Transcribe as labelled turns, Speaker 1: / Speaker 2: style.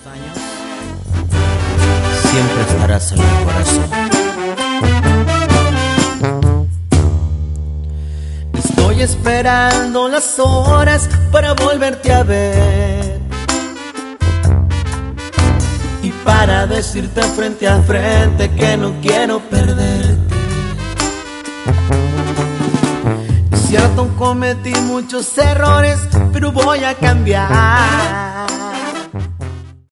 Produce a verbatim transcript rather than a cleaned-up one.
Speaker 1: años, siempre estarás en mi corazón. Estoy esperando las horas para volverte a ver y para decirte frente a frente que no quiero perderte. Es cierto, cometí muchos errores, pero voy a cambiar.